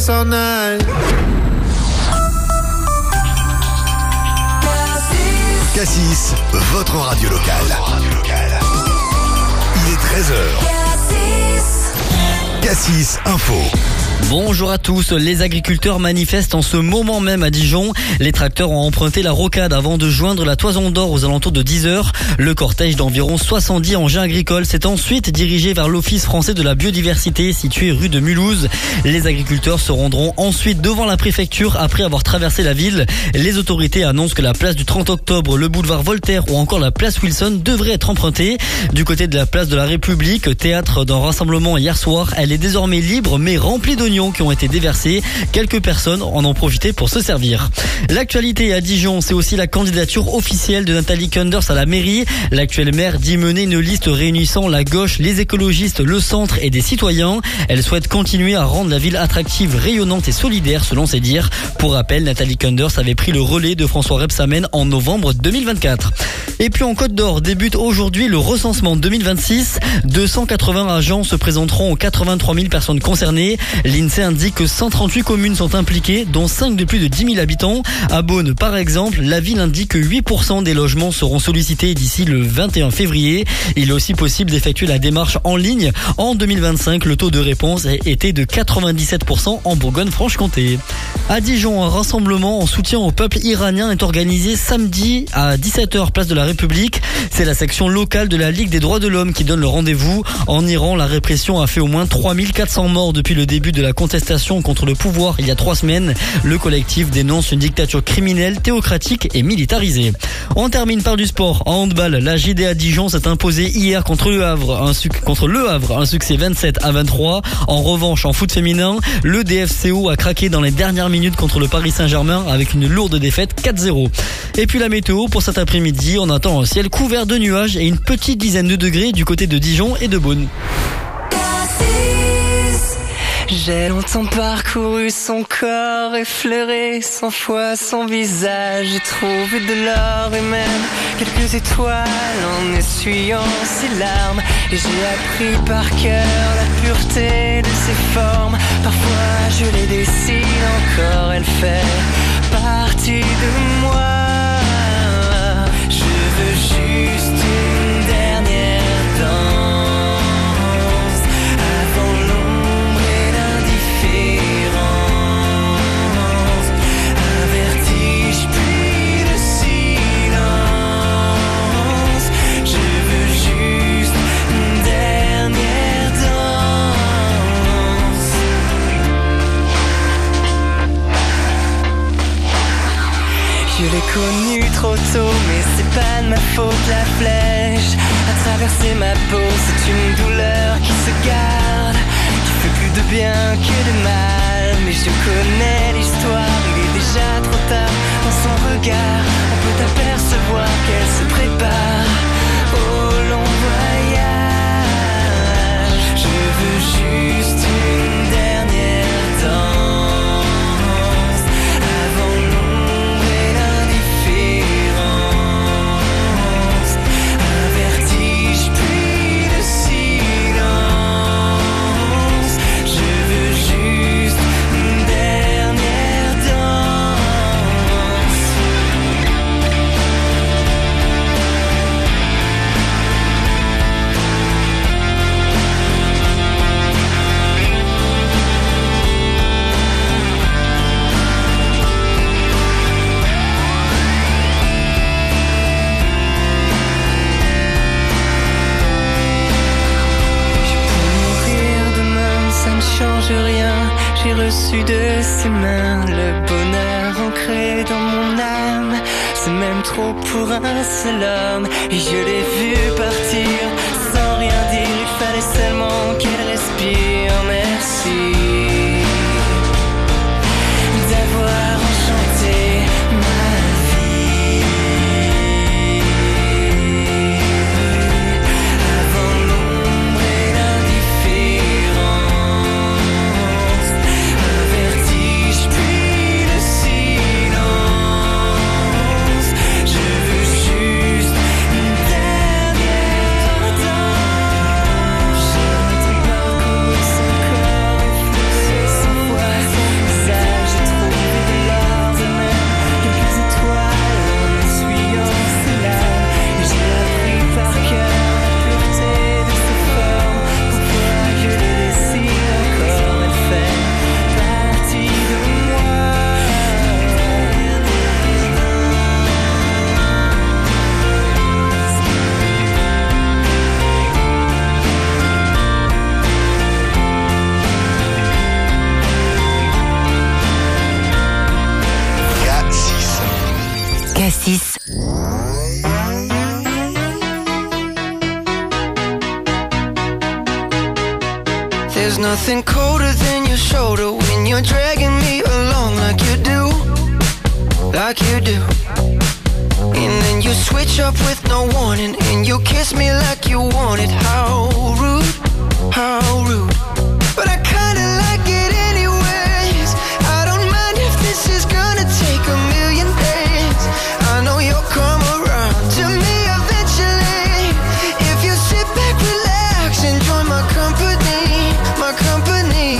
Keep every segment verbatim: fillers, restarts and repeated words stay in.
s'en aille. Cassis, votre radio locale. Il est treize heures. Cassis Info. Bonjour à tous, les agriculteurs manifestent en ce moment même à Dijon. Les tracteurs ont emprunté la rocade avant de joindre la Toison d'Or aux alentours de dix heures. Le cortège d'environ soixante-dix engins agricoles s'est ensuite dirigé vers l'Office français de la biodiversité situé rue de Mulhouse. Les agriculteurs se rendront ensuite devant la préfecture après avoir traversé la ville. Les autorités annoncent que la place du trente octobre, le boulevard Voltaire ou encore la place Wilson devraient être empruntées. Du côté de la place de la République, théâtre d'un rassemblement hier soir, elle est désormais libre mais remplie d'oignons qui ont été déversés. Quelques personnes en ont profité pour se servir. L'actualité à Dijon, c'est aussi la candidature officielle de Nathalie Kunders à la mairie. L'actuelle maire dit mener une liste réunissant la gauche, les écologistes, le centre et des citoyens. Elle souhaite continuer à rendre la ville attractive, rayonnante et solidaire selon ses dires. Pour rappel, Nathalie Kunders avait pris le relais de François Rebsamen en novembre deux mille vingt-quatre. Et puis en Côte d'Or débute aujourd'hui le recensement deux mille vingt-six. deux cent quatre-vingts agents se présenteront aux quatre-vingt-trois mille personnes concernées. L'INSEE indique que cent trente-huit communes sont impliquées, dont cinq de plus de dix mille habitants. À Beaune, par exemple, la ville indique que huit pour cent des logements seront sollicités d'ici le vingt et un février. Il est aussi possible d'effectuer la démarche en ligne. En deux mille vingt-cinq, le taux de réponse était de quatre-vingt-dix-sept pour cent en Bourgogne-Franche-Comté. À Dijon, un rassemblement en soutien au peuple iranien est organisé samedi à dix-sept heures, place de la République. C'est la section locale de la Ligue des droits de l'homme qui donne le rendez-vous. En Iran, la répression a fait au moins trois mille quatre cents morts depuis le début de la contestation contre le pouvoir il y a trois semaines. Le collectif dénonce une dictature criminelle, théocratique et militarisée. On termine par du sport. En handball, la J D A Dijon s'est imposée hier contre le Havre, un, suc- contre le Havre, un succès vingt-sept à vingt-trois. En revanche, en foot féminin, le D F C O a craqué dans les dernières minutes contre le Paris Saint-Germain avec une lourde défaite quatre zéro. Et puis la météo pour cet après-midi, on attend un ciel couvert de nuages et une petite dizaine de degrés du côté de Dijon et de Beaune. J'ai longtemps parcouru son corps, effleuré cent fois son visage. J'ai trouvé de l'or et même quelques étoiles en essuyant ses larmes. Et j'ai appris par cœur la pureté de ses formes. Parfois je les dessine encore, elle fait partie de moi. Je veux juste une dernière danse. Je l'ai connu trop tôt, mais c'est pas de ma faute. La flèche a traversé ma peau, c'est une douleur qui se garde, qui fait plus de bien que de mal. Mais je connais l'histoire, il est déjà trop tard. Dans son regard, on peut apercevoir qu'elle se prépare au long voyage. Je veux juste une dernière danse. Rien, j'ai reçu de ses mains le bonheur ancré dans mon âme. C'est même trop pour un seul homme. Et je l'ai vu partir sans rien dire. Il fallait seulement qu'elle respire. Merci d'avoir enchanté ma vie. Avant l'ombre et l'indifférence. Cassis. There's nothing colder than your shoulder when you're dragging me along like you do, like you do. And then you switch up with no warning and you kiss me like you want it. How rude, how rude. But I kinda like it anyways. I don't mind if this is gonna take a million days. I know you'll come around to me eventually. If you sit back, relax, enjoy my company, my company.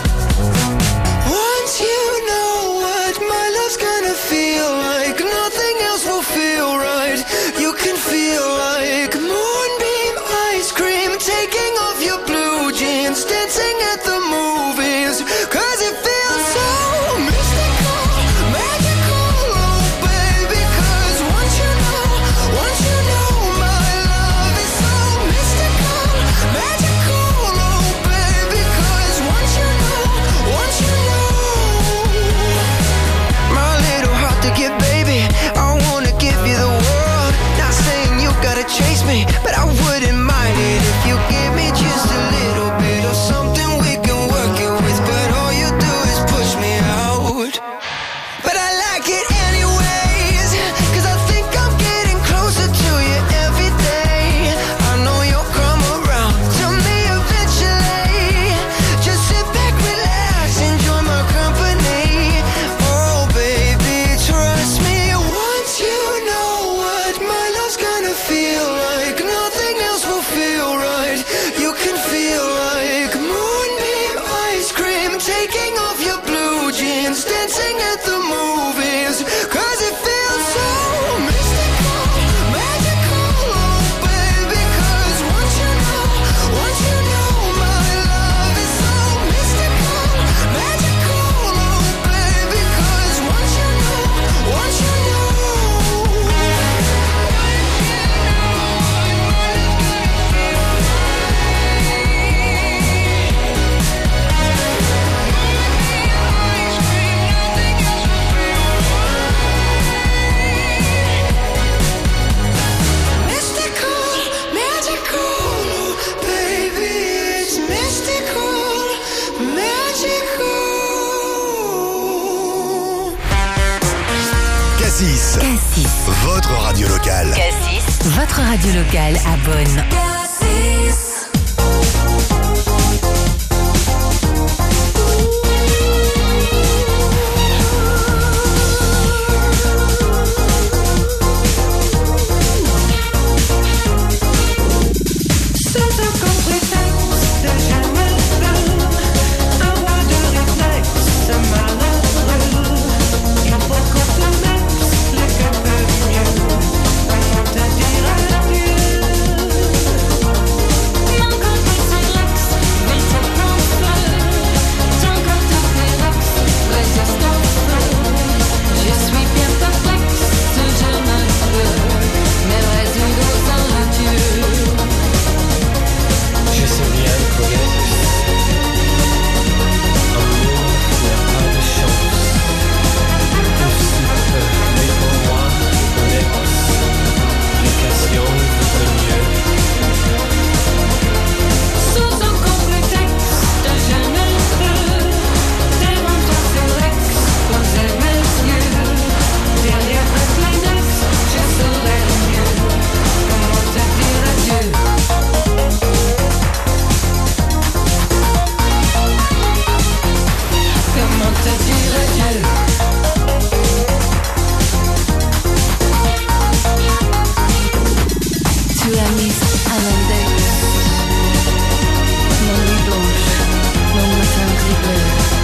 Once you know what my love's gonna feel like, nothing else will feel right. You can feel like moonbeam ice cream, taking off your blue jeans, dancing at the movies. Cause it feels so mystical, magical, oh baby. Cause once you know, once you know my love is so mystical, magical, oh baby. Cause once you know, once you know, my little heart to give, baby, I wanna give you the world. Not saying you gotta chase me, but I wouldn't mind it if you give me just a little bit of something we can work it with. But all you do is push me out. But I like it anyways, cause I think I'm getting closer to you every day. I know you'll come around to me eventually. Just sit back, relax, enjoy my company. Oh baby, trust me. Once you know what my love's gonna feel like, nothing else will feel right. You can feel like moonbeam ice cream, taking off your blue jeans, dancing at the movies. Cause it feels so mystical, magical, oh baby. Cause once you know, once you know my love is so mystical, magical, oh baby. Cause once you know, once you know. Mystical, magical, baby, it's mystical, magical. Cassis, Cassis. votre radio locale. Cassis. Votre radio locale à Bonn. Sans aucun prétexte, jamais plus. Un roi de réflexe, malheureux. Il faut qu'on te laisse le cœur de mieux. Comment te dire adieu? Mon corps te sélecte, mais te confie. Ton corps te férexe, résiste au feu. Je suis bien perplexe, je me veux. Mais résoudre sans adieu. Je sais bien connaître. Amour, il n'y a pas de chance. Aussi peu, mais pour moi, connaître. L'occasion de mieux. Sans aucun prétexte, je ne peux. Devant toi, c'est Rex, poser mes yeux. Derrière un Kleenex, je serai mieux. Comment te dire adieu? Comment te dire adieu? Tu as mis à l'index mon nuit blanche, mon matin gris bleu.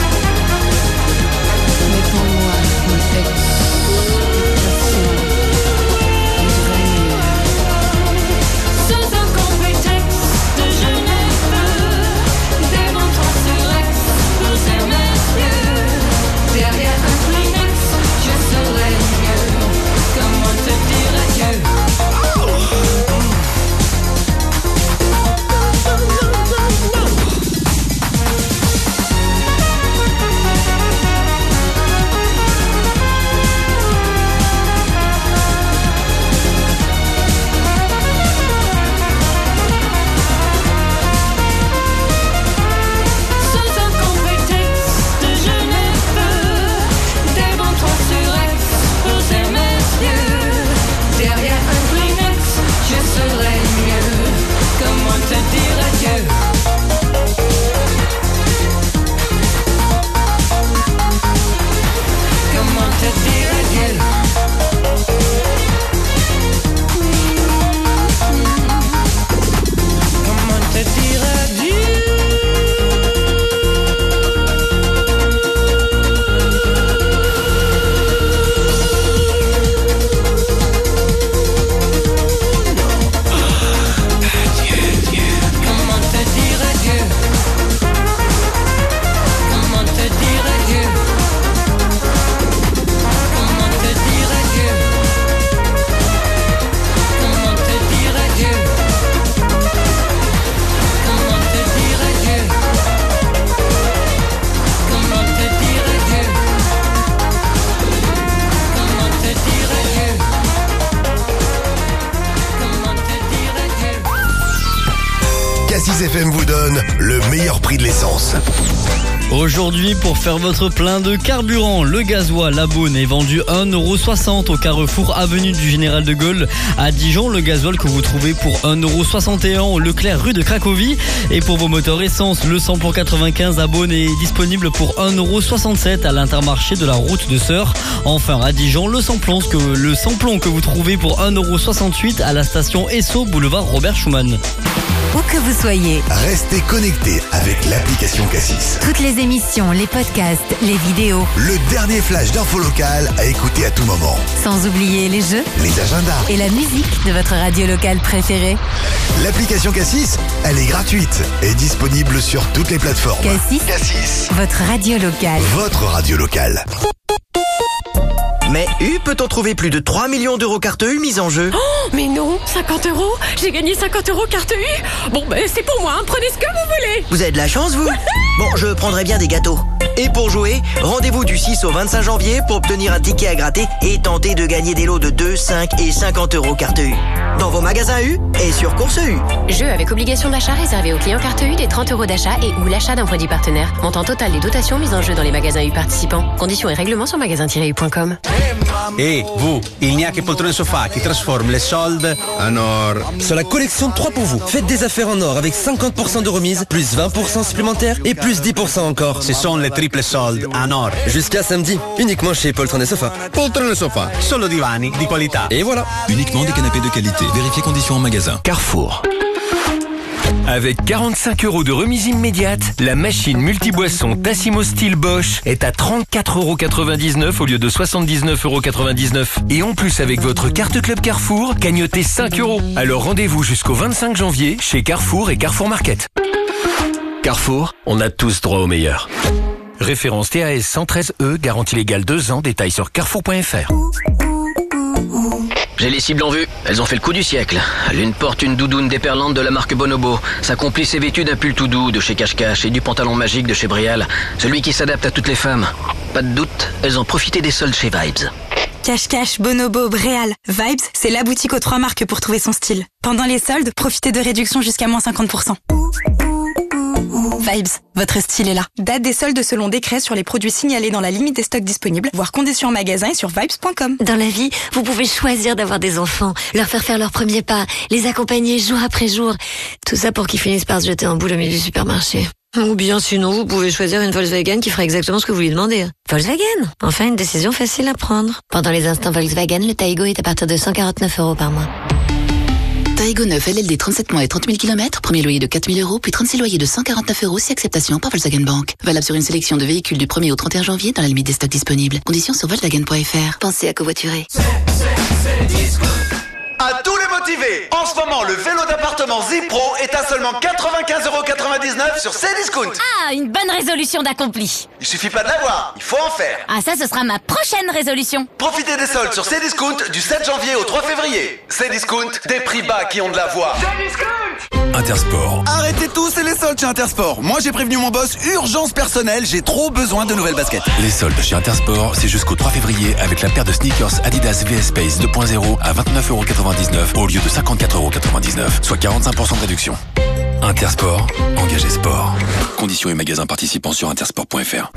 Mais pour moi, une explication, on dirait mieux. Sans aucun prétexte, je ne peux. Devant toi, c'est Rex, poser mes yeux. Beaune, le meilleur prix de l'essence. Aujourd'hui, pour faire votre plein de carburant, le gasoil à Beaune est vendu un euro soixante au Carrefour avenue du Général de Gaulle. À Dijon, le gasoil que vous trouvez pour un euro soixante et un au Leclerc rue de Cracovie. Et pour vos moteurs essence, le samplon quatre-vingt-quinze à Beaune est disponible pour un euro soixante-sept à l'Intermarché de la route de Sœur. Enfin, à Dijon, le samplon que, le samplon que vous trouvez pour un euro soixante-huit à la station Esso, boulevard Robert Schumann. Où que vous soyez, Restez connectés avec l'application Cassis. toutes les émissions, les podcasts, les vidéos, Le dernier flash d'info locale à écouter à tout moment. sans oublier les jeux Les agendas. et la musique de votre radio locale préférée. L'application Cassis, elle est gratuite et disponible sur toutes les plateformes. Cassis, Cassis, votre radio locale. votre radio locale. Mais U, peut-on trouver plus de trois millions d'euros carte U mise en jeu? Mais non, cinquante euros. J'ai gagné cinquante euros carte U. Bon, ben c'est pour moi, hein. Prenez ce que vous voulez. Vous avez de la chance, vous? Bon, je prendrai bien des gâteaux. Et pour jouer, rendez-vous du six au vingt-cinq janvier pour obtenir un ticket à gratter et tenter de gagner des lots de deux, cinq et cinquante euros carte U. Dans vos magasins U et sur Course U. Jeu avec obligation d'achat réservé aux clients carte U des trente euros d'achat et ou l'achat d'un produit partenaire. Montant total des dotations mises en jeu dans les magasins U participants. Conditions et règlements sur magasin tiret u point com. Et vous, il n'y a que Poltrone Sofa qui transforme les soldes en or. Sur la collection trois pour vous, faites des affaires en or avec cinquante pour cent de remise, plus vingt pour cent supplémentaires et plus dix pour cent encore. Ce sont les triples soldes en or. Jusqu'à samedi, uniquement chez Poltrone Sofa. Poltrone Sofa, solo divani di qualità. Et voilà. Uniquement des canapés de qualité. Vérifiez conditions en magasin. Carrefour. Avec quarante-cinq euros de remise immédiate, la machine multiboisson Tassimo Steel Bosch est à trente-quatre euros quatre-vingt-dix-neuf au lieu de soixante-dix-neuf euros quatre-vingt-dix-neuf. Et en plus, avec votre carte Club Carrefour, cagnotez cinq euros. Alors rendez-vous jusqu'au vingt-cinq janvier chez Carrefour et Carrefour Market. Carrefour, on a tous droit au meilleur. Référence T A S cent treize E, garantie légale deux ans, détails sur carrefour point f r. J'ai les cibles en vue, elles ont fait le coup du siècle. L'une porte une doudoune déperlante de la marque Bonobo. Sa complice est vêtue d'un pull tout doux de chez Cache-Cache et du pantalon magique de chez Brial. Celui qui s'adapte à toutes les femmes. Pas de doute, elles ont profité des soldes chez Vibes. Cache-Cache, Bonobo, Bréal, Vibes, c'est la boutique aux trois marques pour trouver son style. Pendant les soldes, profitez de réductions jusqu'à moins cinquante pour cent. Vibes, votre style est là. Date des soldes selon décret sur les produits signalés dans la limite des stocks disponibles, voire conditions en magasin et sur vibes point com. Dans la vie, vous pouvez choisir d'avoir des enfants, leur faire faire leurs premiers pas, les accompagner jour après jour. Tout ça pour qu'ils finissent par se jeter en boule au milieu du supermarché. Ou bien sinon, vous pouvez choisir une Volkswagen qui fera exactement ce que vous lui demandez. Volkswagen, enfin une décision facile à prendre. Pendant les instants Volkswagen, le Taigo est à partir de cent quarante-neuf euros par mois. Taigo neuf L L D trente-sept mois et trente mille kilomètres, premier loyer de quatre mille euros, puis trente-six loyers de cent quarante-neuf euros si acceptation par Volkswagen Bank. Valable sur une sélection de véhicules du premier au trente et un janvier dans la limite des stocks disponibles. Conditions sur volkswagen point f r. Pensez à covoiturer. À tous les motivés, en ce moment le vélo d'appartement Zipro est à seulement quatre-vingt-quinze euros quatre-vingt-dix-neuf sur Cdiscount. Ah, une bonne résolution d'accompli. Il suffit pas de l'avoir, il faut en faire. Ah, ça, ce sera ma prochaine résolution. Profitez des soldes sur Cdiscount du sept janvier au trois février. Cdiscount, des prix bas qui ont de la voix. Intersport. Arrêtez tous, c'est les soldes chez Intersport. Moi j'ai prévenu mon boss, urgence personnelle, j'ai trop besoin de nouvelles baskets. Les soldes chez Intersport, c'est jusqu'au trois février avec la paire de sneakers Adidas V S Space deux point zéro à vingt-neuf euros quatre-vingt-dix-neuf au lieu de cinquante-quatre euros quatre-vingt-dix-neuf, soit quarante-cinq pour cent de réduction. Intersport, engagé sport. Conditions et magasins participants sur intersport point f r.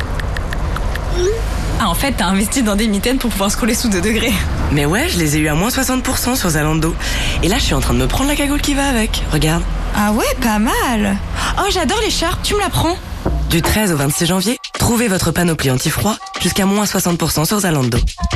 Ah, en fait, t'as investi dans des mitaines pour pouvoir scroller sous deux degrés. Mais ouais, je les ai eu à moins soixante pour cent sur Zalando. Et là, je suis en train de me prendre la cagoule qui va avec. Regarde. Ah ouais, pas mal. Oh, j'adore l'écharpe, tu me la prends? Du treize au vingt-six janvier, trouvez votre panoplie anti-froid jusqu'à moins soixante pour cent sur Zalando.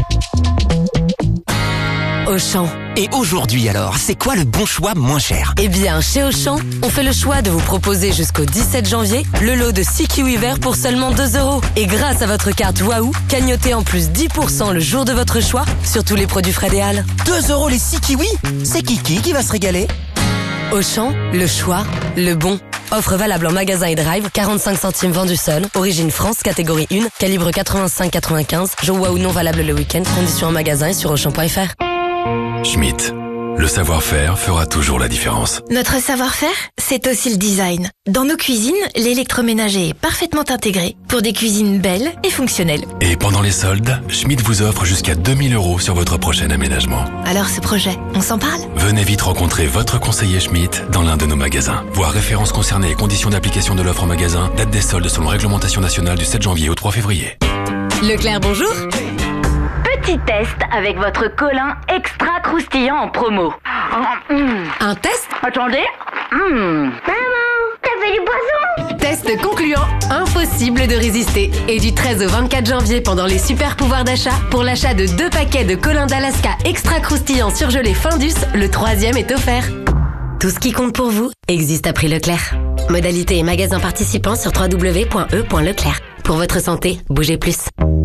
Auchan. Et aujourd'hui alors, c'est quoi le bon choix moins cher? Eh bien, chez Auchan, on fait le choix de vous proposer jusqu'au dix-sept janvier le lot de six kiwis verts pour seulement deux euros. Et grâce à votre carte Waouh, cagnotez en plus dix pour cent le jour de votre choix sur tous les produits Fred et Al. deux euros les six kiwis? C'est Kiki qui va se régaler? Auchan, le choix, le bon. Offre valable en magasin et drive, quarante-cinq centimes vendu seul. Origine France, catégorie un, calibre quatre-vingt-cinq quatre-vingt-quinze. Jour Waouh non valable le week-end. Conditions en magasin et sur auchan point f r. Schmitt, Le savoir-faire fera toujours la différence. Notre savoir-faire, c'est aussi le design. Dans nos cuisines, l'électroménager est parfaitement intégré pour des cuisines belles et fonctionnelles. Et pendant les soldes, Schmitt vous offre jusqu'à deux mille euros sur votre prochain aménagement. Alors ce projet, on s'en parle ? Venez vite rencontrer votre conseiller Schmitt dans l'un de nos magasins. Voir références concernées et conditions d'application de l'offre en magasin, date des soldes selon réglementation nationale du sept janvier au trois février. Leclerc, bonjour. Petit test avec votre colin extra croustillant en promo. Un test ? Attendez. Mmh. Maman, t'as fait du poisson ? Test concluant, impossible de résister. Et du treize au vingt-quatre janvier, pendant les super pouvoirs d'achat, pour l'achat de deux paquets de colin d'Alaska extra croustillant surgelé Findus, le troisième est offert. Tout ce qui compte pour vous existe à prix Leclerc. Modalité et magasins participants sur w w w point e point leclerc. Pour votre santé, bougez plus.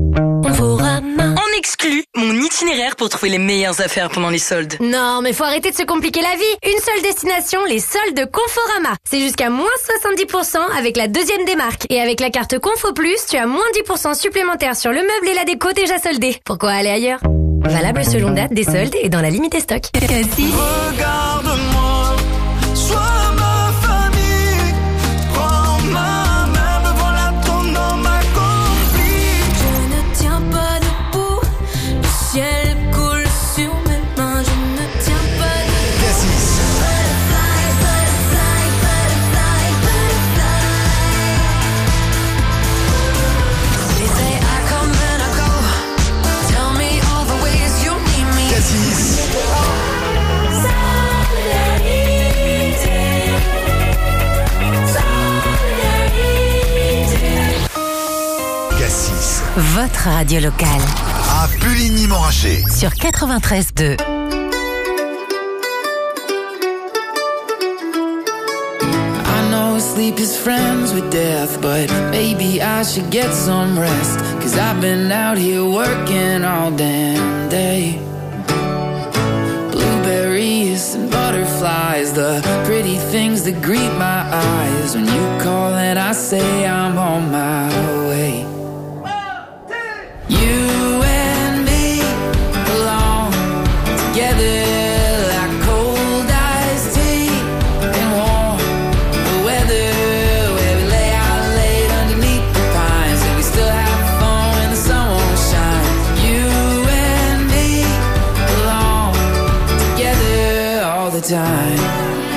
On exclut mon itinéraire pour trouver les meilleures affaires pendant les soldes. Non, mais faut arrêter de se compliquer la vie. Une seule destination, les soldes Conforama. C'est jusqu'à moins soixante-dix pour cent avec la deuxième des marques. Et avec la carte Confo Plus, tu as moins dix pour cent supplémentaires sur le meuble et la déco déjà soldés. Pourquoi aller ailleurs ? Valable selon date des soldes et dans la limite des stocks. Cassis. Regarde-moi, sois ma famille, prends ma main, me voilà ton homme accompli. Je ne tiens pas debout, le ciel coule sur mes mains, je ne tiens pas debout. Cassis. Butterfly, butterfly, butterfly, butterfly. They say I come and I go, tell me all the ways you need me. Cassis. Cassis. Votre radio locale. À Puligny-Montrachet. Sur quatre-vingt-treize deux. I know sleep is friends with death, but maybe I should get some rest. Cause I've been out here working all damn day. Blueberries and butterflies, the pretty things that greet my eyes. When you call and I say I'm on my way. You and me belong together like cold iced tea and warm weather, where we lay out late underneath the pines and we still have fun when the sun won't shine. You and me belong together all the time.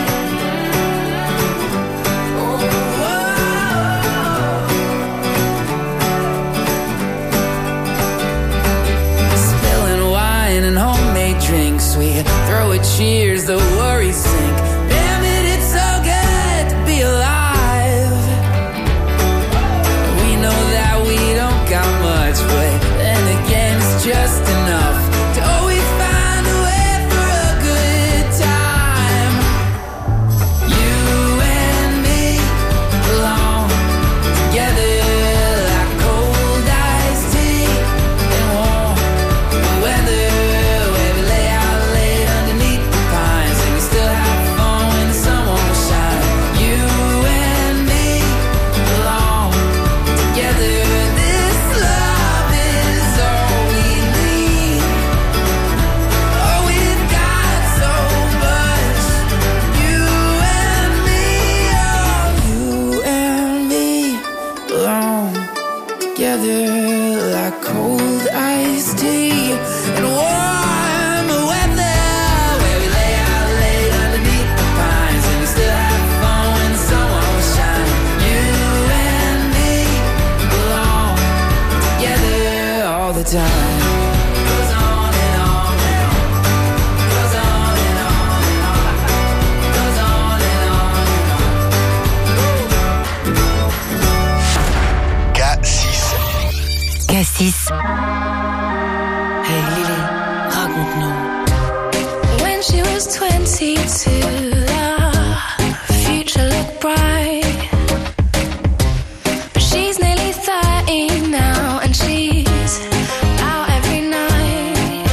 Spilling wine and homemade drinks, we throw a cheers, the worries sink. Damn it, it's so good to be alive. We know that we don't got much, but then again it's just enough to always find a way for a good time. You and me belong together like cold iced tea and warm weather, where we lay out late underneath the pines and we still have fun when the sun won't shine. You and me belong together. This love is all we need. Oh, we've got so much. You and me, oh, you and me belong together like cold iced tea and warm weather, where we lay out late underneath the pines and we still have fun when the sun won't shine. You and me belong together all the time. Goes on and on and on. Goes on and on and on. Goes on and on and on. Cassis. Cassis. Hey Lily, raconte-nous. When she was twenty-two, the future looked bright. But she's nearly thirty now, and she's out every night.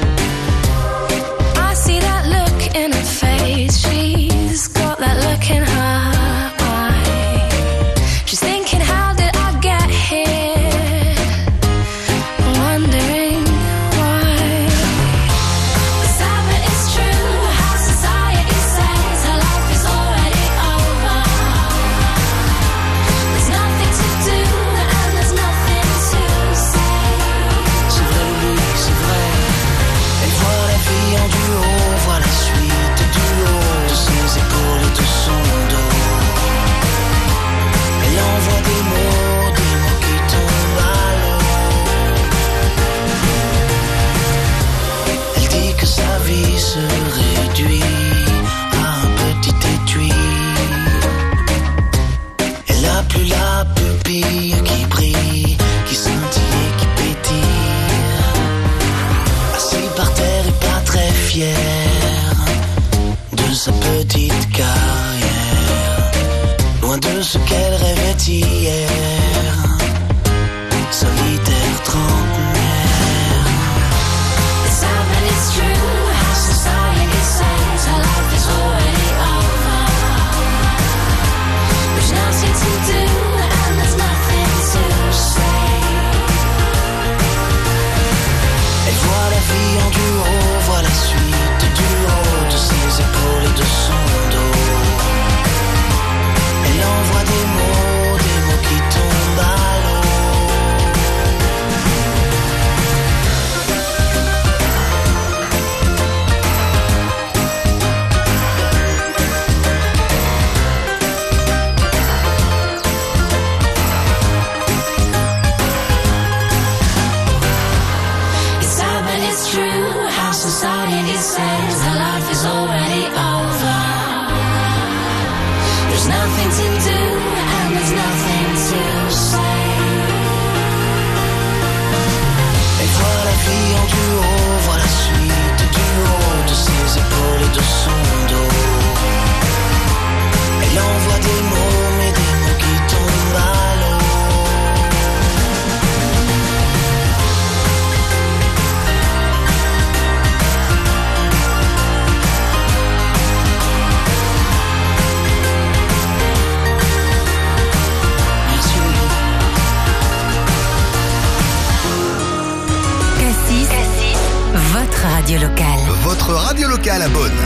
I see that look in her face, she's got that look in her eye. She's thinking, how did I get here? Wondering why. Some it's true. votre radio locale. Votre radio locale à Beaune.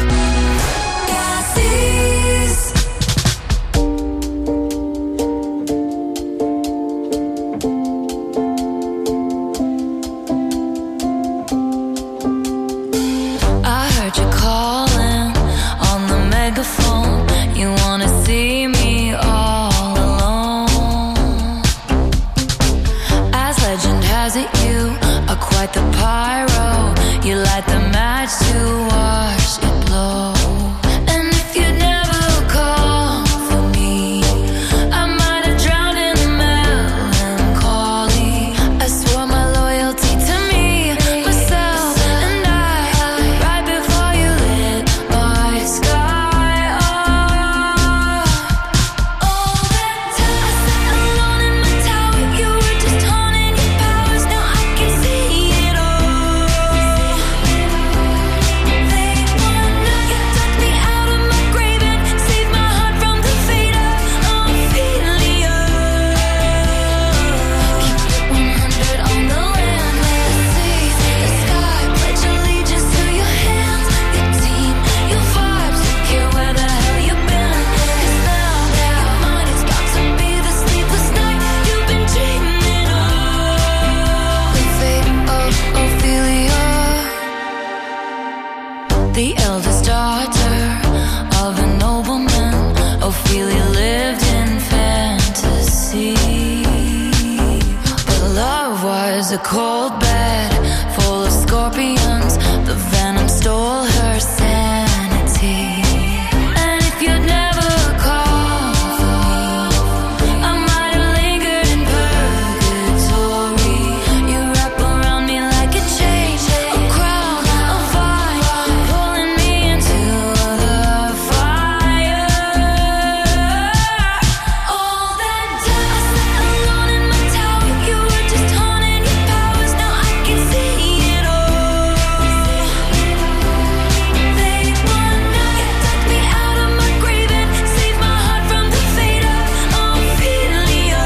I heard you calling on the megaphone. You wanna see me all alone. As legend has it, you are quite the pyro. You light the match to watch it blow. And if you never call for me, I might have drowned in the melancholy. I swore my loyalty to me, myself, and I. Right before you lit my sky up. All that time I sat alone in my tower, you were just honing your powers. Now I can see it all. They wanna, you took me out of my grave and saved my heart from the fate of Ophelia. Keep it one hundred on the land, let it see the sky. Pledge allegiance to your hands, your team, your vibes. Don't care where the hell you've been. 'Cause now, now mine, it's got to be the sleepless night you've been dreaming of. The fate of Ophelia, the eldest daughter of a nobleman. Ophelia lived in fantasy, but love was a cold bed full of scorpions. The venom stole her sanity. And if you'd never call for me, I might have lingered in purgatory. You wrap around me like a chain, a crown, a vine, pulling me into the fire. All that time I sat alone in my tower, you were just honing your powers. Now I can see it all. They wanna, you took me out of my grave and saved my heart from the fate of Ophelia.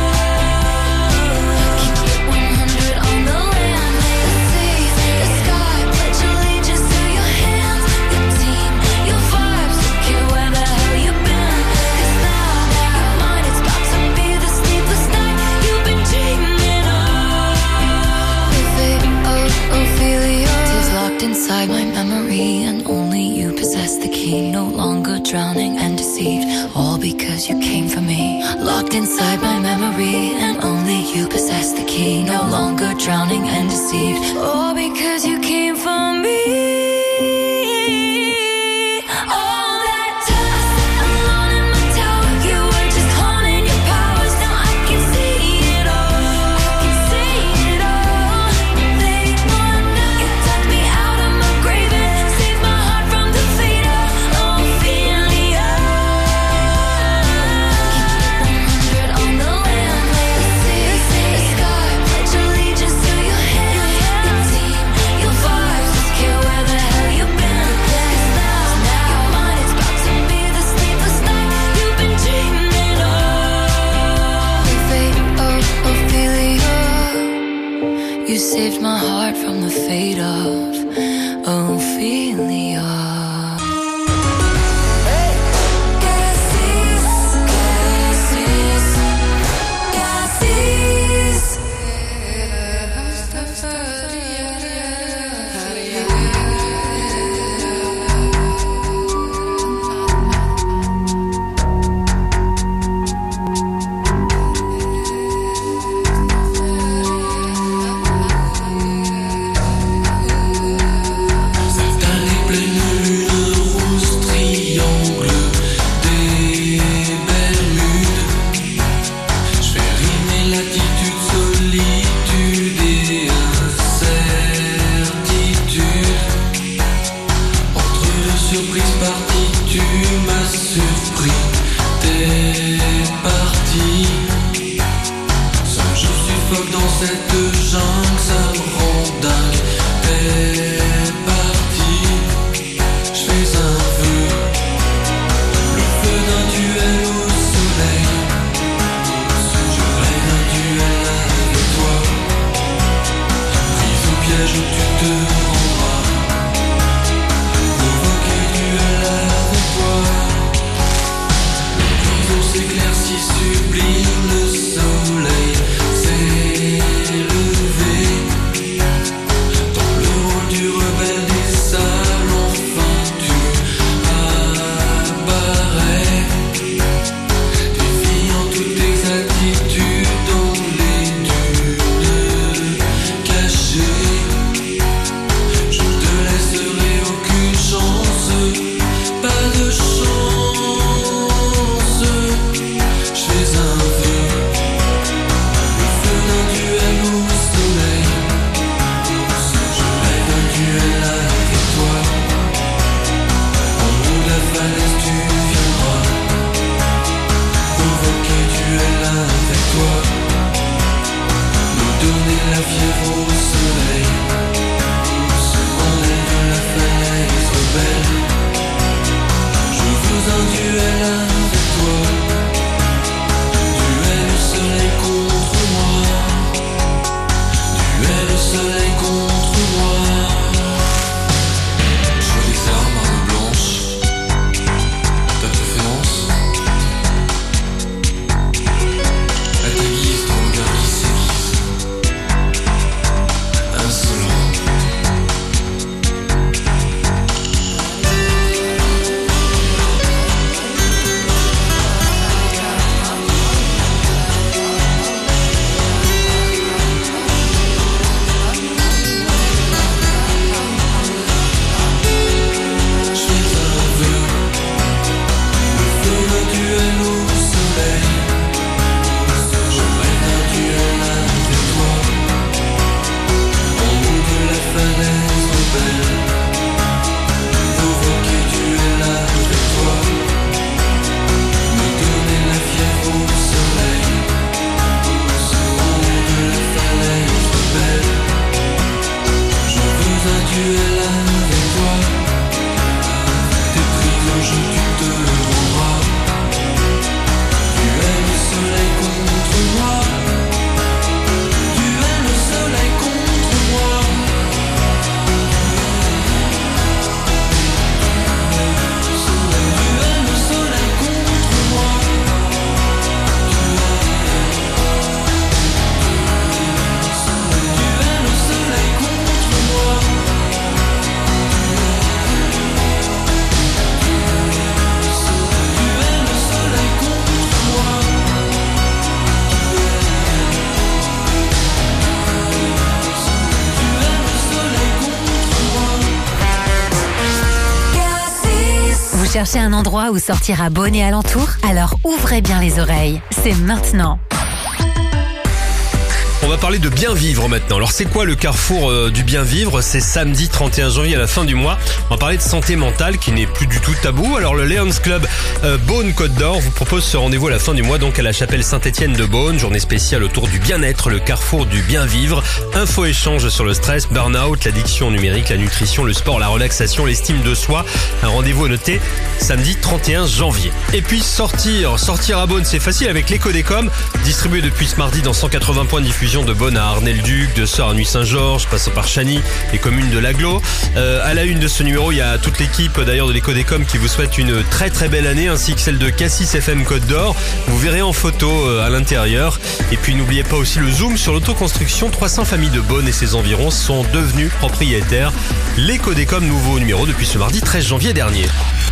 Keep it one hundred on the land, let it see the sky. Pledge allegiance to your hands, your team, your vibes. Don't care where the hell you've been. 'Cause now, now mine, it's got to be the sleepless night you've been dreaming of. The fate of Ophelia is locked inside my memory, and only you possess the key. No longer drowning and deceived, all because you came for me. Locked inside my memory, and only you possess the key. No longer drowning and deceived, all because you came for me. All that time I sat alone in my tower, you were just honing your powers. Now I can see it all. I can see it all. They wanna, you took me out of my grave and saved my heart from the fate of Ophelia. Keep it one hundred on the land, let it see the sky. Pledge allegiance to your hands, your team, your vibes. Don't care where the hell you've been. 'Cause now, now mine, it's got to be the sleepless night you've been dreaming of. The fate of Ophelia, you saved my heart from the fate of Ophelia. Cassis, Cassis, Cassis. Dans les pleines lunes roses triangles des belles lunes, je fais rimer l'attitude, solitude et incertitude. Entre deux surprises parties, tu m'as surpris, t'es parti. Seul je suffoque dans cette jungle, ça me rend dingue. T'es parti, je fais un vœu, le feu d'un duel au soleil. Je rêve d'un duel avec toi, prise au piège où tu te rendras. la fièvre au soleil. En haut de la falaise rebelle. Je veux un duel avec toi. Duel soleil contre moi. Duel soleil contre moi. Choisis les armes, armes blanches. Ta préférence. À ta guise, ton regard qui s'aiguise. Insolent. Je fais un vœu, le feu d'un duel au soleil. Je rêve d'un duel avec toi. En haut de la falaise rebelle. Provoquer duel avec toi. Me donner la fièvre au soleil. En haut de la falaise rebelle. Je veux un duel avec toi. T'es pris au jeu, tu te rendras. Duel au soleil contre moi. Duel au soleil contre moi. Duel au soleil contre moi. Duel au soleil contre moi. Duel au soleil contre moi. Duel au soleil contre moi. Vous cherchez un endroit où sortir à Beaune et alentour? Alors ouvrez bien les oreilles. C'est maintenant. On va parler de bien vivre maintenant. Alors c'est quoi le carrefour euh, du bien vivre? C'est samedi trente et un janvier à la fin du mois. On va parler de santé mentale qui n'est plus du tout tabou. Alors le Lions Club euh, Beaune Côte d'Or vous propose ce rendez-vous à la fin du mois, donc à la chapelle Saint-Étienne de Beaune. Journée spéciale autour du bien-être, le carrefour du bien vivre. Info-échange sur le stress, burn-out, l'addiction numérique, la nutrition, le sport, la relaxation, l'estime de soi. Un rendez-vous à noter samedi trente et un janvier. Et puis sortir, sortir à Beaune, c'est facile avec l'Éco-Décom, distribué depuis ce mardi dans cent quatre-vingts points de diffusion de Beaune à Arnay-le-Duc, de Sort à Nuit-Saint-Georges, passant par Chagny, les communes de l'Aglo. Euh, à la une de ce numéro, il y a toute l'équipe d'ailleurs de l'Éco-Décom qui vous souhaite une très très belle année, ainsi que celle de Cassis F M Côte d'Or. Vous verrez en photo euh, à l'intérieur. Et puis n'oubliez pas aussi le zoom sur l'autoconstruction. trois cents familles de Beaune et ses environs sont devenues propriétaires. L'Éco-Décom, nouveau numéro depuis ce mardi treize janvier dernier.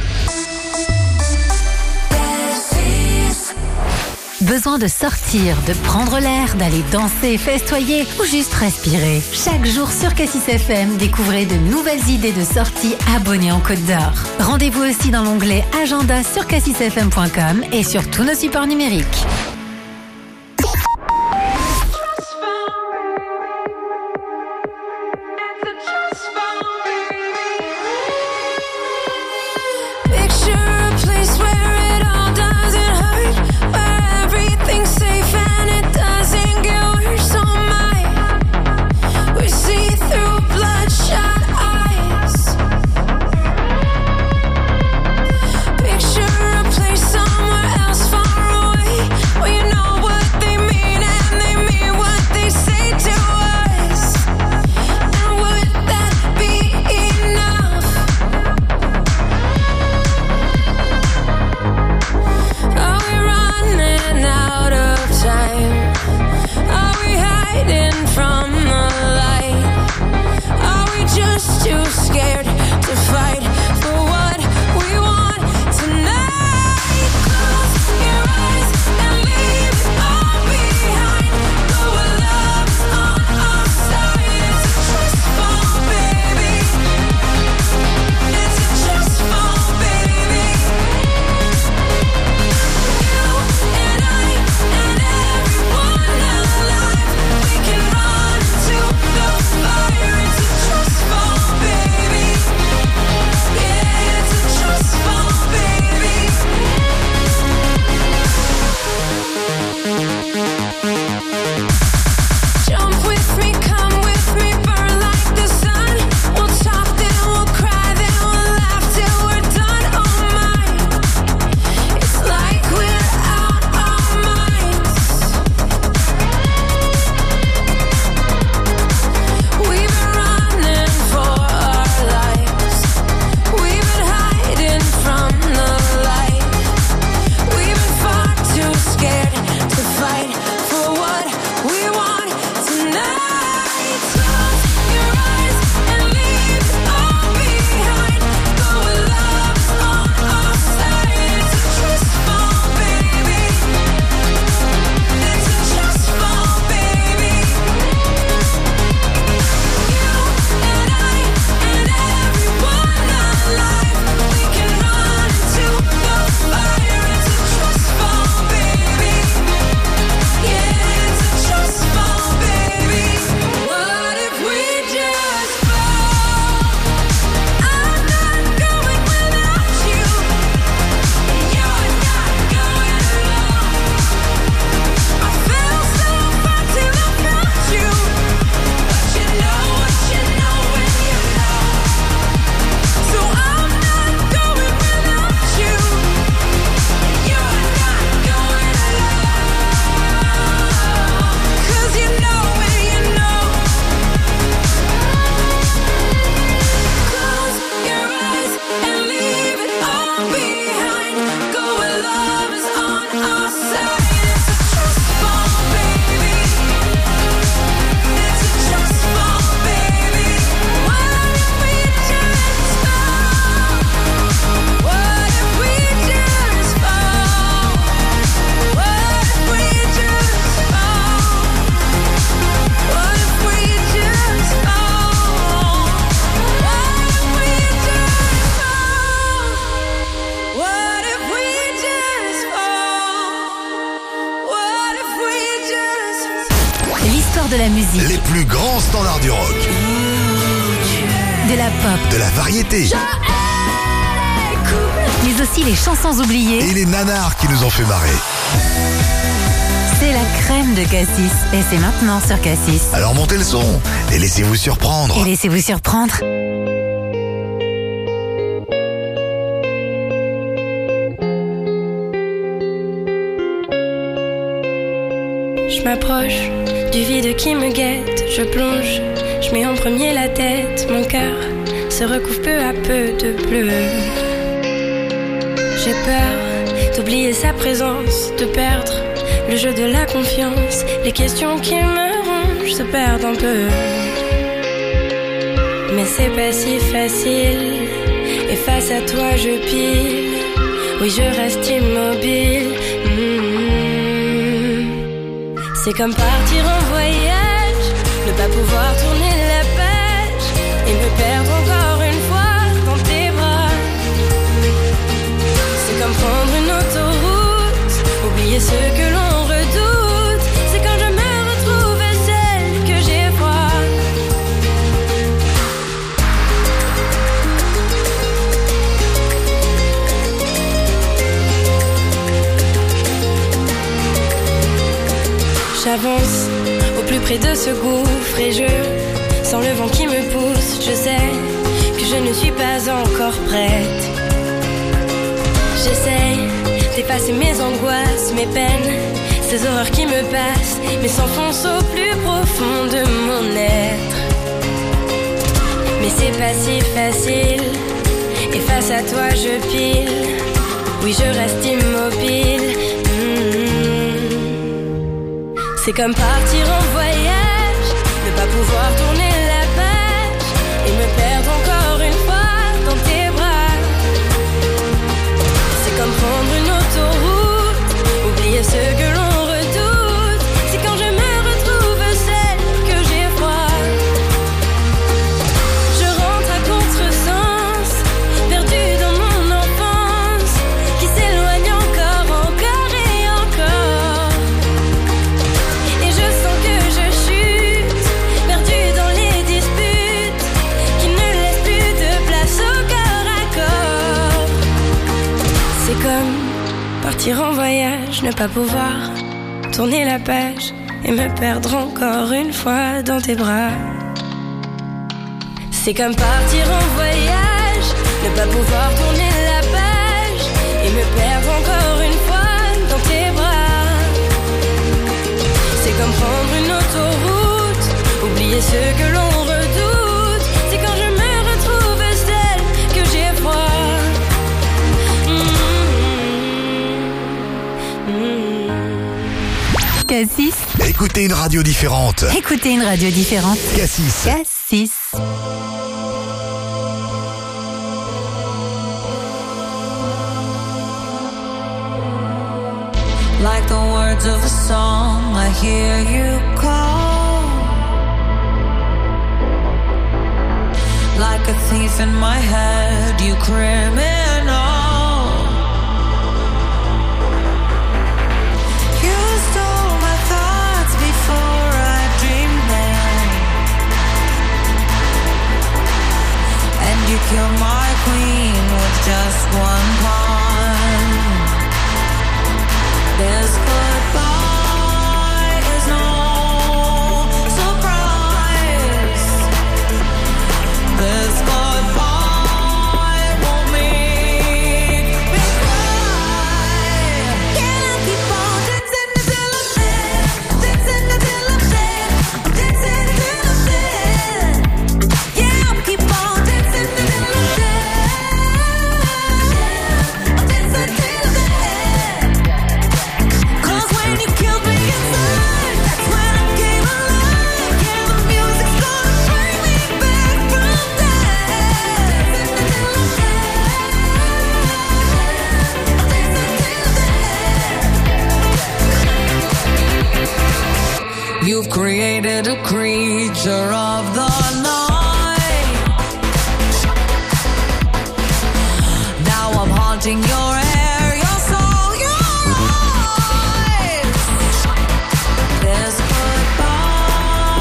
Besoin de sortir, de prendre l'air, d'aller danser, festoyer ou juste respirer. Chaque jour sur Cassis F M, découvrez de nouvelles idées de sorties à Beaune et en Côte d'Or. Rendez-vous aussi dans l'onglet Agenda sur cassis f m point com et sur tous nos supports numériques. Picture a place where it all doesn't hurt, where everything's safe and it doesn't get worse. Oh my, we see through bloodshot eyes. Picture a place somewhere else far away, de la musique. Les plus grands standards du rock. De la pop. De la variété. Mais aussi les chansons oubliées. Et les nanars qui nous ont fait marrer. C'est la crème de Cassis. Et c'est maintenant sur Cassis. Alors montez le son et laissez-vous surprendre. Et laissez-vous surprendre. Je m'approche du vide qui me guette, je plonge, je mets en premier la tête, mon cœur se recouvre peu à peu de bleu. J'ai peur d'oublier sa présence, de perdre le jeu de la confiance, les questions qui me rongent se perdent un peu. Mais c'est pas si facile, et face à toi je pile, oui je reste immobile. Mmh. C'est comme partir en voyage, ne pas pouvoir tourner la page et me perdre encore une fois dans tes bras. C'est comme prendre une autoroute, oublier ce que l'on redoute. C'est quand je me retrouve celle que j'ai froid. J'avance au plus près de ce gouffre et je sens le vent qui me pousse. Je sais que je ne suis pas encore prête. J'essaye d'effacer mes angoisses, mes peines, ces horreurs qui me passent, mais s'enfoncent au plus profond de mon être. Mais c'est pas si facile, et face à toi je pile, oui je reste immobile. Mmh. C'est comme partir en voyage, ne pas pouvoir tourner la page et me perdre encore une fois dans tes bras. C'est comme prendre une autoroute, oublier ce que l'on redoute. C'est quand je me retrouve celle que j'ai froid. Je rentre à contresens, perdue dans mon enfance, qui s'éloigne encore, encore et encore. Et je sens que je chute, perdue dans les disputes, qui ne laissent plus de place au corps à corps. C'est comme partir en voyage, ne pas pouvoir tourner la page et me perdre encore une fois dans tes bras. C'est comme partir en voyage, ne pas pouvoir tourner la page et me perdre encore une fois dans tes bras. C'est comme prendre une autoroute, oublier ce que l'on redoute. C'est quand je me retrouve celle que j'ai froid. Cassis. Écoutez une radio différente. Écoutez une radio différente. Cassis. Cassis. Like the words of a song, I hear you call. Like a thief in my head, you criminal. You stole my thoughts before I dreamed them, and you killed my queen with just one pawn. This goodbye is no surprise. This goodbye won't make me cry. Can I keep on dancing until I'm dead? Dancing until I'm dead. Dancing until I'm dead. Yeah, I'll keep on dancing until I'm dead. I'll dance until I'm dead. When you killed me inside, that's when I came alive. Yeah, the music's gonna bring me back from death. You've created a creature of the night. Now I'm haunting your hair, your soul, your eyes. This goodbye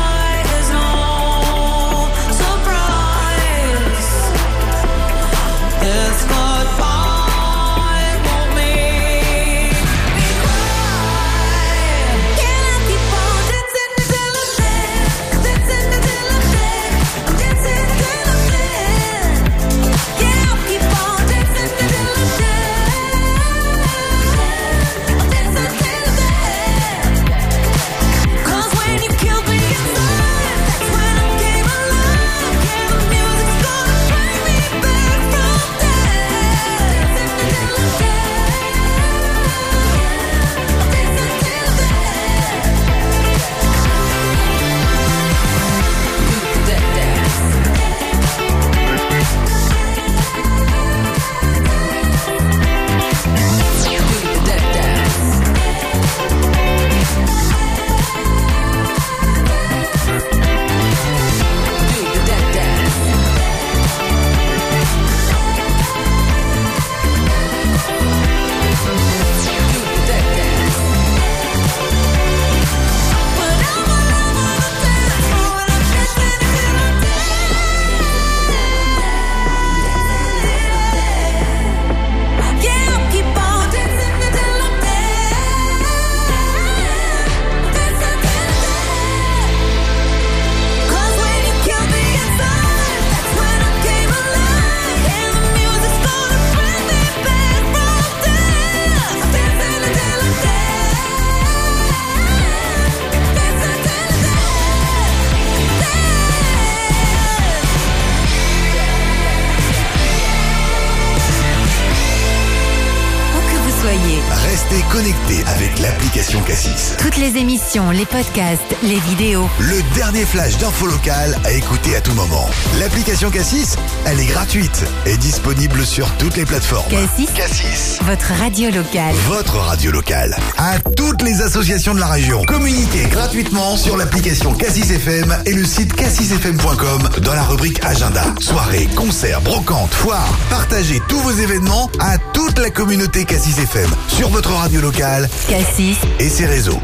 Restez connectés avec l'application Cassis. Toutes les émissions, les podcasts, les vidéos. Le dernier flash d'info locale à écouter à tout moment. L'application Cassis, elle est gratuite et disponible sur toutes les plateformes. Cassis, Cassis, votre radio locale. votre radio locale. À toutes les associations de la région. Communiquez gratuitement sur l'application Cassis F M et le site cassis f m point com dans la rubrique agenda. Soirées, concerts, brocantes, foires. Partagez tous vos événements à toute la communauté Cassis F M sur votre radio locale Cassis et ses réseaux.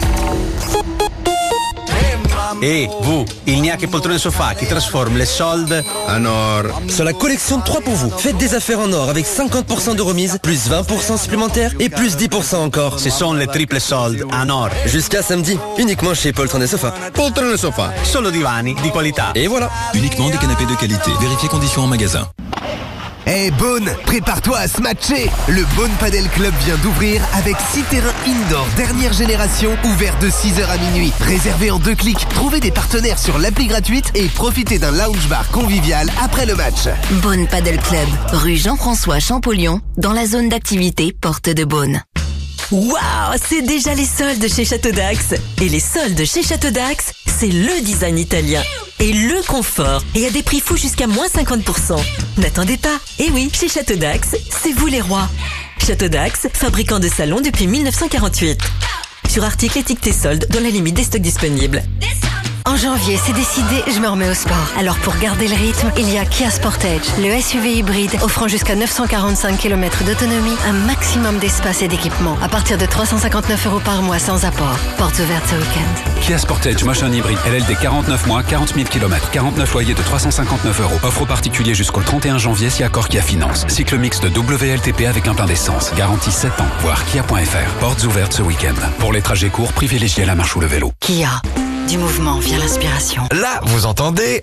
Et vous, il n'y a que poltrone sofa qui transforme les soldes en or. Sur la collection de trois pour vous, faites des affaires en or avec cinquante pour cent de remise, plus vingt pour cent supplémentaires et plus dix pour cent encore. Ce sont les triples soldes en or. Jusqu'à samedi, uniquement chez Poltrone Sofa. Poltrone sofa, solo divani di qualità. Et voilà. Uniquement des canapés de qualité. Vérifiez conditions en magasin. Eh hey Beaune, prépare-toi à se matcher. Le Beaune Padel Club vient d'ouvrir avec six terrains indoor dernière génération ouverts de six heures à minuit. Réservé en deux clics, trouvez des partenaires sur l'appli gratuite et profitez d'un lounge bar convivial après le match. Beaune Paddle Club, rue Jean-François Champollion, dans la zone d'activité Porte de Beaune. Waouh, c'est déjà les soldes chez Château d'Axe. Et les soldes chez Château d'Axe, c'est le design italien et le confort. Et à des prix fous jusqu'à moins cinquante pour cent. N'attendez pas. Et oui, chez Château d'Axe, c'est vous les rois. Château d'Axe, fabricant de salons depuis mille neuf cent quarante-huit. Sur article étiqueté solde, dans la limite des stocks disponibles. En janvier, c'est décidé, je me remets au sport. Alors pour garder le rythme, il y a Kia Sportage, le S U V hybride offrant jusqu'à neuf cent quarante-cinq kilomètres d'autonomie, un maximum d'espace et d'équipement, à partir de trois cent cinquante-neuf euros par mois sans apport. Portes ouvertes ce week-end. Kia Sportage Motion Hybride L L D quarante-neuf mois, quarante mille kilomètres, quarante-neuf loyers de trois cent cinquante-neuf euros. Offre aux particuliers jusqu'au trente et un janvier si accord Kia Finance. Cycle mixte W L T P avec un plein d'essence. Garantie sept ans. Voir kia point f r. Portes ouvertes ce week-end. Pour les trajets courts, privilégiez la marche ou le vélo. Kia. Du mouvement vient l'inspiration. Là, vous entendez?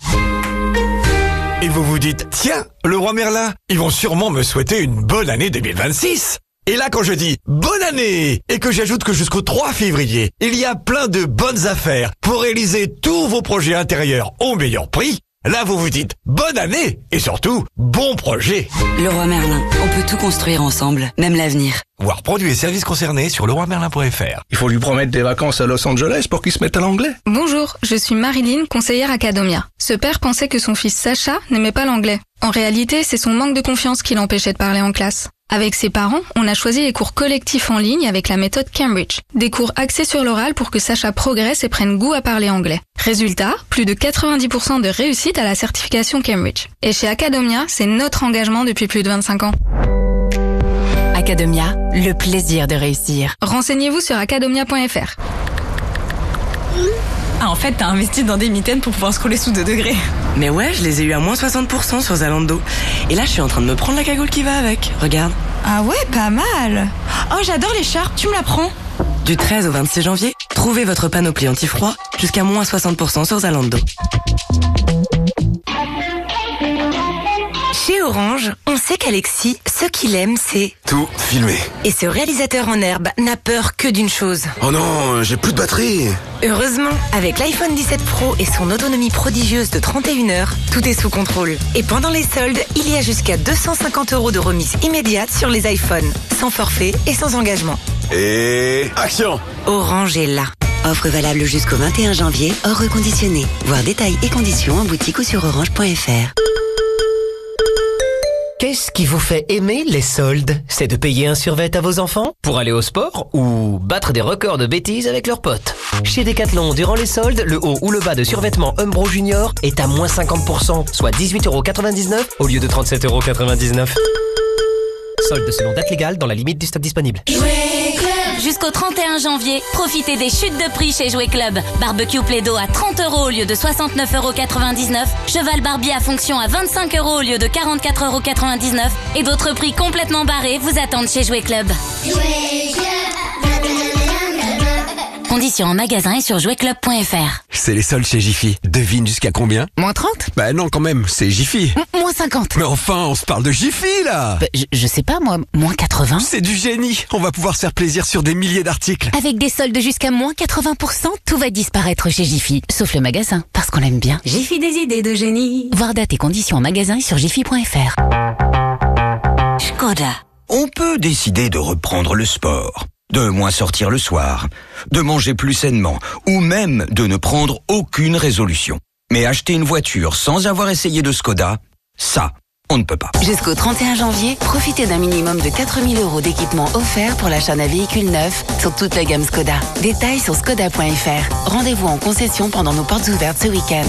Et vous vous dites, tiens, le roi Merlin, ils vont sûrement me souhaiter une bonne année deux mille vingt-six. Et là, quand je dis bonne année et que j'ajoute que jusqu'au trois février, il y a plein de bonnes affaires pour réaliser tous vos projets intérieurs au meilleur prix, là, vous vous dites bonne année et surtout bon projet. Le roi Merlin, on peut tout construire ensemble, même l'avenir. Voir produits et services concernés sur le roi merlin point f r. Il faut lui promettre des vacances à Los Angeles pour qu'il se mette à l'anglais. Bonjour, je suis Marilyn, conseillère Academia. Ce père pensait que son fils Sacha n'aimait pas l'anglais. En réalité, c'est son manque de confiance qui l'empêchait de parler en classe. Avec ses parents, on a choisi les cours collectifs en ligne avec la méthode Cambridge. Des cours axés sur l'oral pour que Sacha progresse et prenne goût à parler anglais. Résultat, plus de quatre-vingt-dix pour cent de réussite à la certification Cambridge. Et chez Academia, c'est notre engagement depuis plus de vingt-cinq ans. Academia, le plaisir de réussir. Renseignez-vous sur academia point f r. Ah, en fait, t'as investi dans des mitaines pour pouvoir scroller sous deux degrés. Mais ouais, je les ai eu à moins soixante pour cent sur Zalando. Et là, je suis en train de me prendre la cagoule qui va avec. Regarde. Ah ouais, pas mal. Oh, j'adore l'écharpe, tu me la prends? Du treize au vingt-six janvier, trouvez votre panoplie anti-froid jusqu'à moins soixante pour cent sur Zalando. Chez Orange, on sait qu'Alexis, ce qu'il aime, c'est... Tout filmé. Et ce réalisateur en herbe n'a peur que d'une chose. Oh non, j'ai plus de batterie. Heureusement, avec l'iPhone dix-sept Pro et son autonomie prodigieuse de trente et une heures, tout est sous contrôle. Et pendant les soldes, il y a jusqu'à deux cent cinquante euros de remise immédiate sur les iPhones, sans forfait et sans engagement. Et... action! Orange est là. Offre valable jusqu'au vingt et un janvier, hors reconditionné. Voir détails et conditions en boutique ou sur orange point f r. Qu'est-ce qui vous fait aimer les soldes? C'est de payer un survêt à vos enfants? Pour aller au sport? Ou battre des records de bêtises avec leurs potes? Chez Decathlon, durant les soldes, le haut ou le bas de survêtement Umbro Junior est à moins cinquante pour cent, soit dix-huit euros quatre-vingt-dix-neuf au lieu de trente-sept euros quatre-vingt-dix-neuf. Soldes selon date légale dans la limite du stock disponible. Jusqu'au trente et un janvier, profitez des chutes de prix chez Jouet Club. Barbecue Plaido à trente euros au lieu de soixante-neuf euros quatre-vingt-dix-neuf. Cheval Barbie à fonction à vingt-cinq euros au lieu de quarante-quatre euros quatre-vingt-dix-neuf. Et d'autres prix complètement barrés vous attendent chez Jouet Club. Jouet Club. Conditions en magasin et sur jouet club point f r. C'est les soldes chez Jiffy. Devine jusqu'à combien? Moins trente? Bah non, quand même, c'est Jiffy. M- moins cinquante. Mais enfin, on se parle de Jiffy, là. Bah, je, je sais pas, moi, moins quatre-vingts. C'est du génie. On va pouvoir se faire plaisir sur des milliers d'articles. Avec des soldes jusqu'à moins quatre-vingts pour cent, tout va disparaître chez Jiffy. Sauf le magasin, parce qu'on l'aime bien. Jiffy des idées de génie. Voir date et conditions en magasin et sur jiffy point f r. Skoda. On peut décider de reprendre le sport. de moins sortir le soir, de manger plus sainement, ou même de ne prendre aucune résolution. Mais acheter une voiture sans avoir essayé de Skoda, ça, on ne peut pas. Jusqu'au trente et un janvier, profitez d'un minimum de quatre mille euros d'équipement offert pour l'achat d'un véhicule neuf sur toute la gamme Skoda. Détails sur skoda point f r. Rendez-vous en concession pendant nos portes ouvertes ce week-end.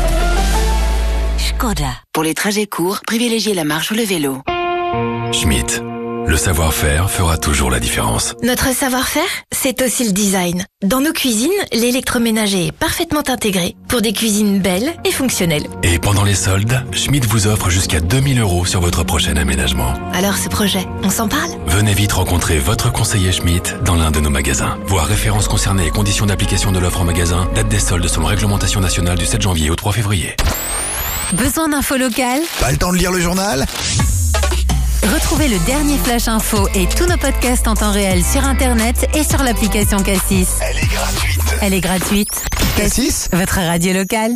Skoda. Pour les trajets courts, privilégiez la marche ou le vélo. Schmitt. Le savoir-faire fera toujours la différence. Notre savoir-faire, c'est aussi le design. Dans nos cuisines, l'électroménager est parfaitement intégré pour des cuisines belles et fonctionnelles. Et pendant les soldes, Schmitt vous offre jusqu'à deux mille euros sur votre prochain aménagement. Alors ce projet, on s'en parle ? Venez vite rencontrer votre conseiller Schmitt dans l'un de nos magasins. Voir références concernées et conditions d'application de l'offre en magasin, date des soldes selon réglementation nationale du sept janvier au trois février. Besoin d'infos locales ? Pas le temps de lire le journal ? Retrouvez le dernier Flash Info et tous nos podcasts en temps réel sur Internet et sur l'application Cassis. Elle est gratuite. Elle est gratuite. Cassis, votre radio locale.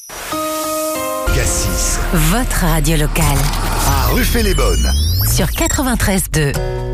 Cassis, votre radio locale. à Ruffey-les-Bonnes. Sur quatre-vingt-treize deux.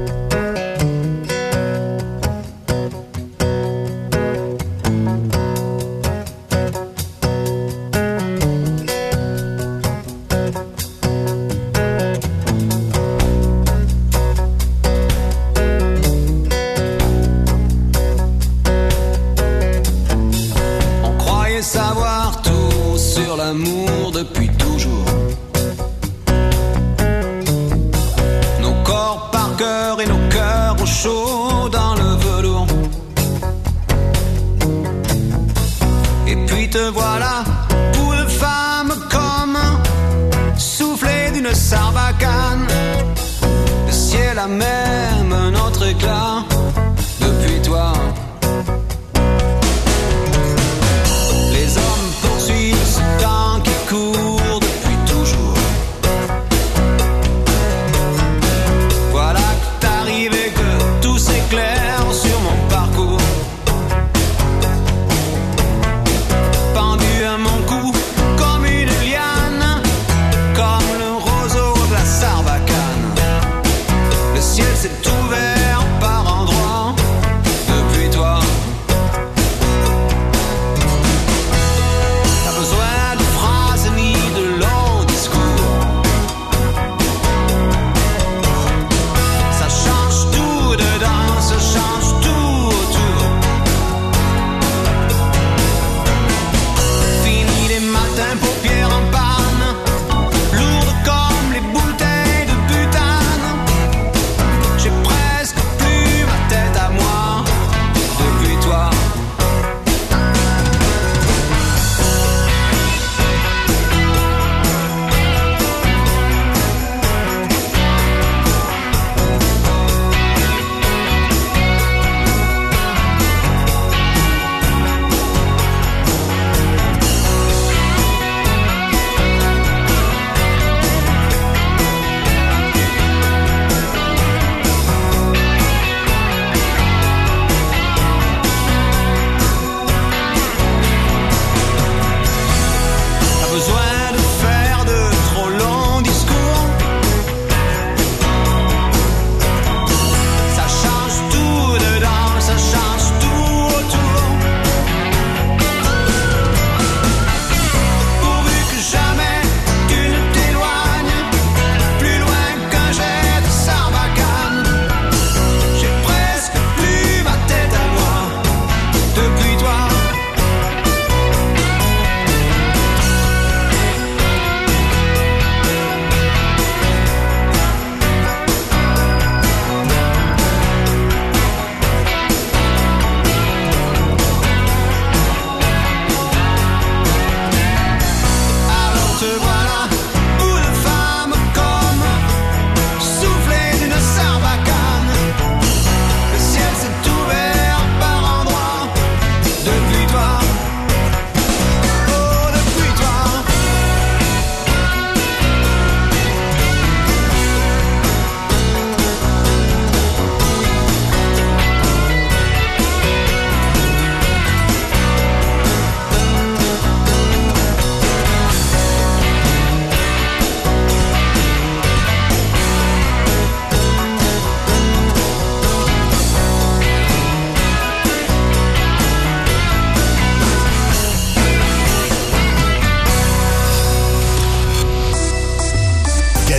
Savoir tout sur l'amour depuis toujours. Nos corps par cœur et nos cœurs au chaud dans le velours. Et puis te voilà, pour de femmes comme soufflé d'une sarbacane. Le ciel a même un autre éclat depuis toi. Les hommes poursuivent ce temps qui court depuis toujours. Voilà que t'arrives et que tout s'éclaire sur mon parcours. Pendu à mon cou comme une liane, comme le roseau de la sarbacane. Le ciel s'est ouvert par endroits depuis toi.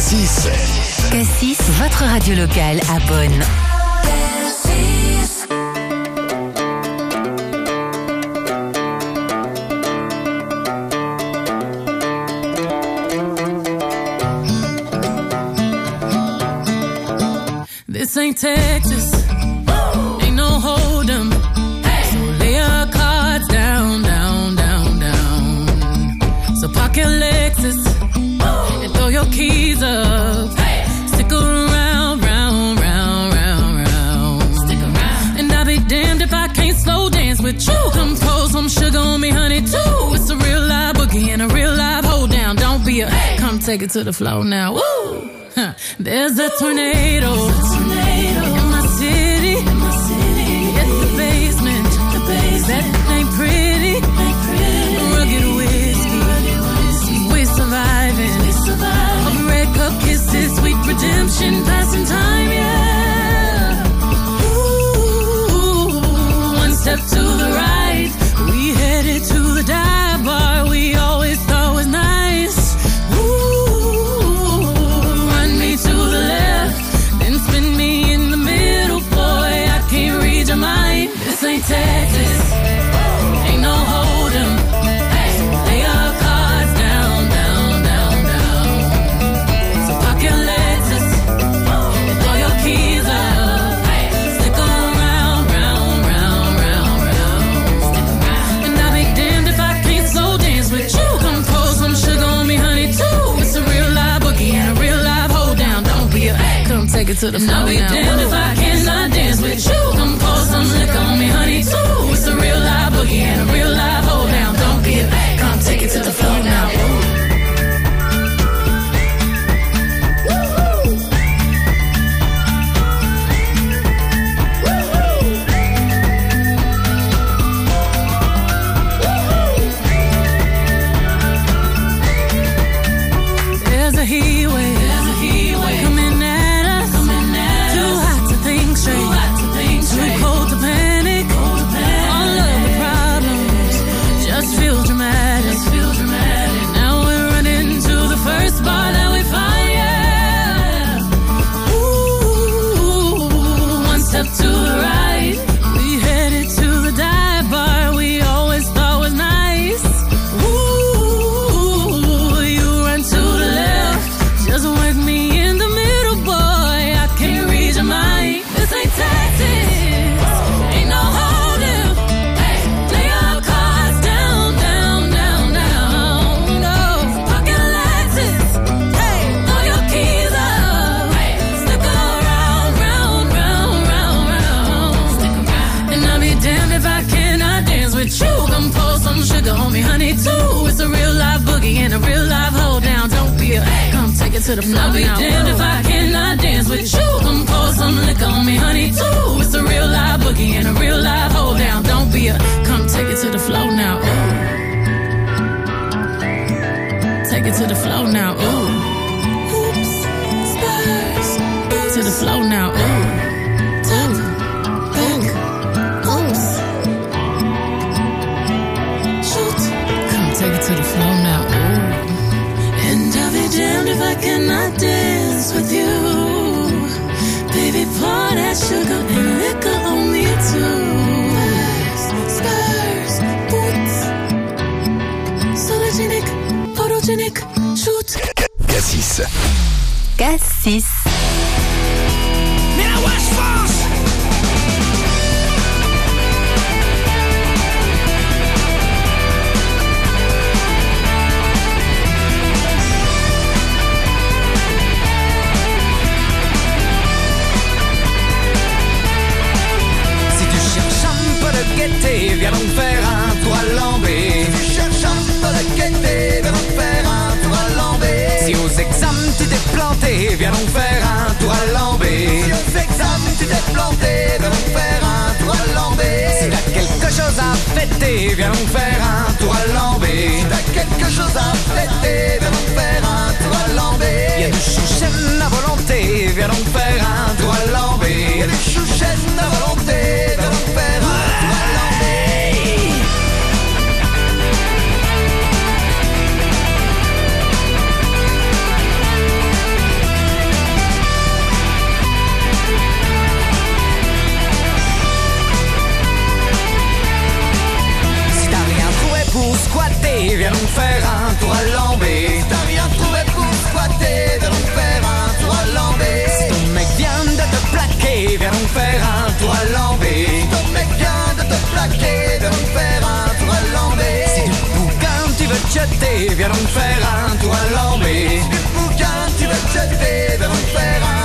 Cassis. Cassis, votre radio locale à Beaune. This ain't Texas, ain't no hold'em. So lay your cards down, down, down, down. So park your Lexus and throw your keys up. Stick around, round, round, round, round. Stick around. And I'll be damned if I can't slow dance with you. Come pour some sugar on me, honey, too. It's a real live boogie and a real live hold down. Don't be a, come take it to the floor now. Woo! Huh. There's a tornado, tornado in my city. In my city. It's the basement. The basement. That ain't pretty. Ain't pretty. Rugged whiskey. Rugged whiskey. We surviving. We surviving. Of red cup kisses, sweet redemption, passing time, yeah. Ooh, one step to the right, we headed to the dive bar we always thought was nice. To the left, then spin me in the middle, boy, I can't read your mind. This ain't Texas, ain't no hold'em. So lay your cards down, down, down, down. So park your Lexus and throw your keys up. Stick around, round, round, round, round. And I'll be damned if I can't slow dance with you. Come pour some sugar on me, honey, too. It's a real live boogie and a real live hold down. Don't be a, come take it to the floor now. I'll be damned if I cannot dance with you. Come pour some liquor on me, honey, too. It's a real live boogie and a real live hold down. Don't be a, come take it to the floor now. There's a heat wave. There's a heat wave coming at us. Coming at Too us. hot to think straight. Too hot to think straight. Too cold to panic. Cold to panic. All of the problems just feel dramatic. Just feel dramatic. Now we're running to the first bar that we find. Yeah. Ooh, one step to the right, we headed to the dive bar we always thought was nice. Ooh, you run to the left. Just work me in the middle, boy, I can't read your mind. This ain't Texas, ain't no hold'em. Lay your cards down, down, down, down. No, park your Lexus, hey, throw your keys up. Stick around, round, round, round, round. Stick around. And I'll be damned if I cannot dance with you. Come pour some sugar on me, honey, too. It's a real live boogie and a real live hold down. Don't be a, come take it to the floor. I'll be now. damned if I cannot dance with you. Come pour some liquor on me, honey, too. It's a real live boogie and a real live hold down. Don't be a, come take it to the floor now. Ooh. Take it to the floor now. Ooh. Oops, spurs. To the floor now. Ooh. Ooh. Back. Oops. Shoot. Come take it to the floor now. Ooh. And I'll be damned if I cannot dance with you. Baby, pour that sugar and liquor on me too. Spurs, boots, sologenic, photogenic, shoot. Cassis. Cassis. Mais la Wesh France! Viens donc faire un tour à Lambé. Si tu cherches un peu de gaieté, viens donc faire un tour à Lambé. Si aux examens tu t'es planté, viens donc faire un tour à Lambé. Si aux examens tu t'es planté, viens donc faire un tour à Lambé. Si t'as quelque chose à fêter, viens donc faire un tour à Lambé. Si t'as quelque chose à fêter, viens donc faire un tour à Lambé. Y'a du chouchen à volonté, viens donc faire un tour à Lambé. Y'a du chouchen à volonté, viens donc faire un tour à Lambé. Viens donc faire un tour à l'embé. Du bouquin tu vas te jeter, viens donc faire un